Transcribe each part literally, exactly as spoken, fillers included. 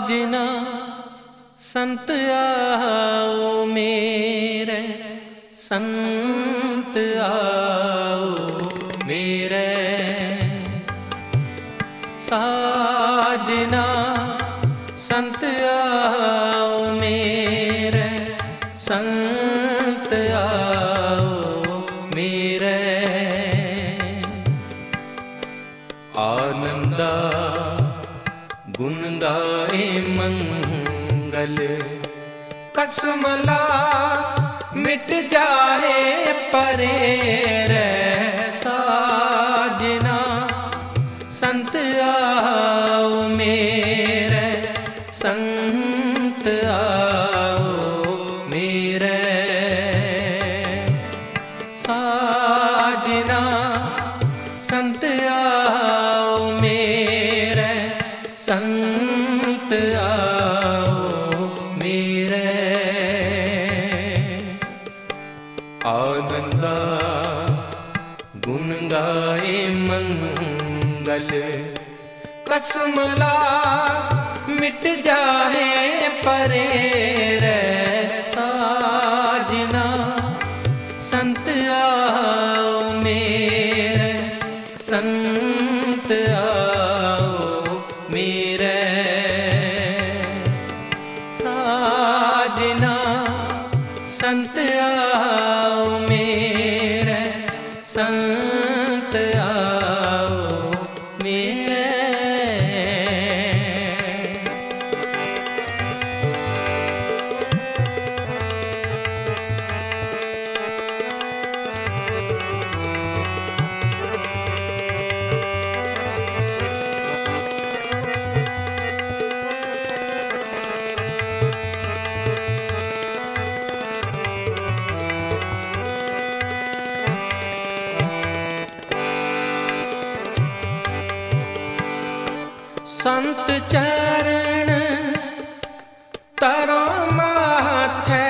साजना संत आओ मेरे, संत आओ मेरे। साजना संत आओ मेरे, संत आओ मेरे। आनंदा गुण गाए मंगल, कसमला मिट जाए परे रे। साजना संत आओ मेरे, संत आओ मेरे। साजना संत आओ मेरे, संत आओ मेरे। आनंदा गुण गाए मंगल, कसमला मिट जाए परे रे। साजना संत आओ मेरे, संत आओ मेरे। साजना संत आओ मेरे, संत आओ मेरे। संत चरण तरो माथे,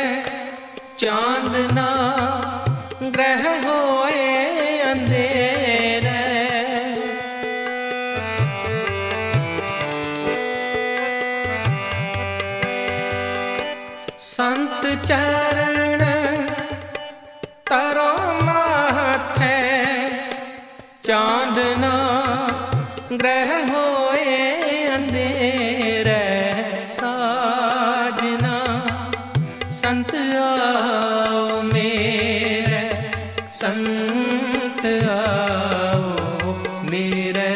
चांदना ग्रह होए अंधेरे। संत चरण तरो माथे, चांदना ग्रह होए अंधेरे। साजना संत आओ मेरे, संत आओ मेरे।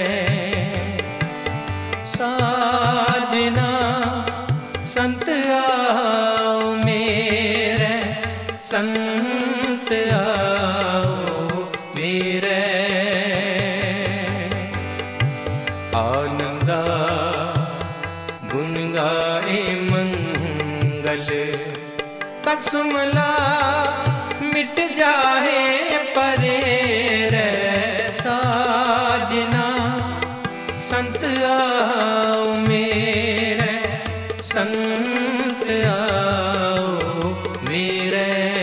साजना संत आओ मेरे, संत आओ मेरे। आनंदा गुण गाए मंगल, कसमला मिट जाए परे रे। साजना संत आओ मेरे, संत आओ मेरे।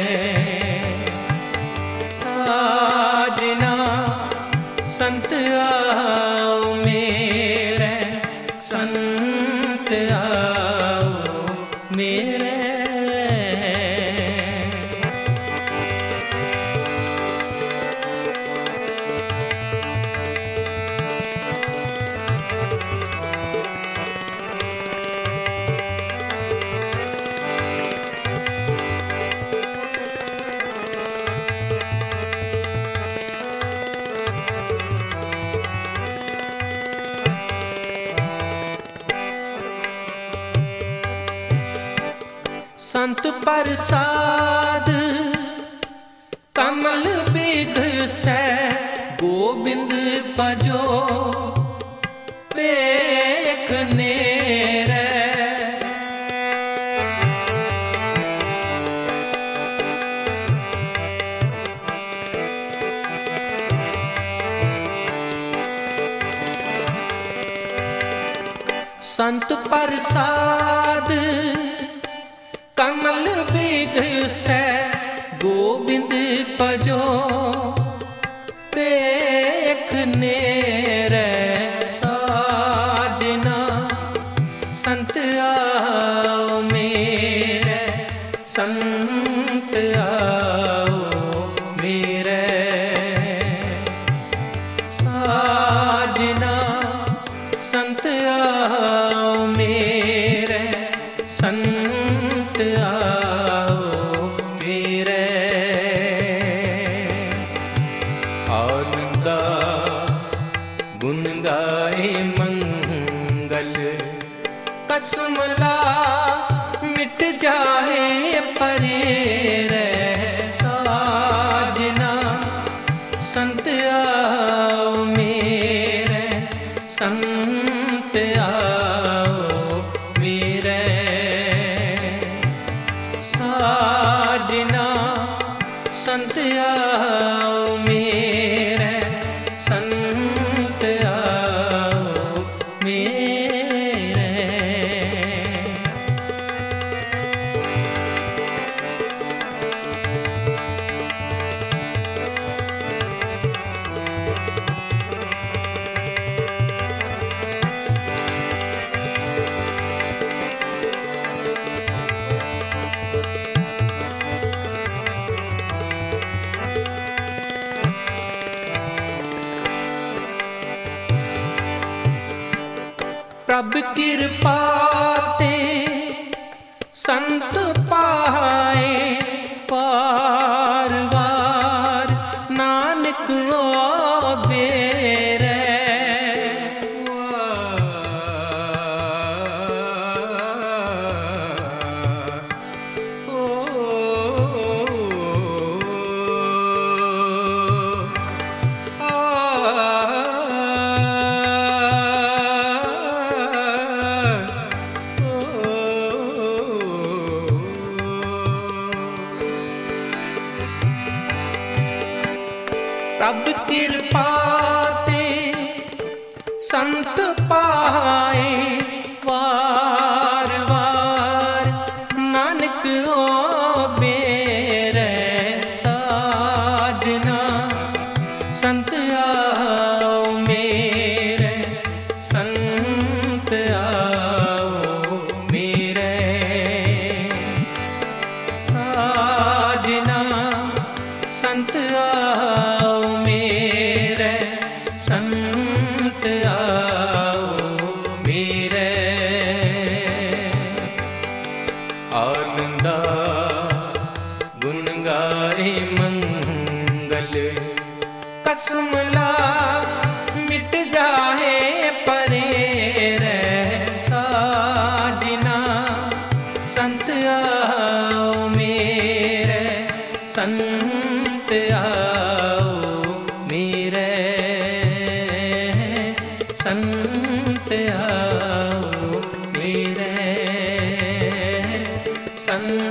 साजना संत आओ मेरे, संत आओ मेरे। संत प्रसाद कमल बिगसै, गोबिंद भजो पेख नेरे। संत प्रसाद कमल बिगसै, गोबिंद भजो पेख नेरे। साजना मंगल। कसम ला मिट जाए परे रह साजना, संत आओ मेरे संत आओ मेरे साजना, संत आओ मेरे संत आओ मेरे। प्रभ कृपा ते संत पाए पार वार, नानक ओ बेरै। प्रभ कृपा ते संत पाए वार वार, नानक ओ बेरै साजना, संत आओ मेरे संत आओ मेरे साजना, संत आओ मेरे संत आओ मेरे। आनंदा गुण गाए मंगल, कसम ला मिट जाए परे रह साजना, संत आओ मेरे संत आओ मेरे संत आओ मेरे संत।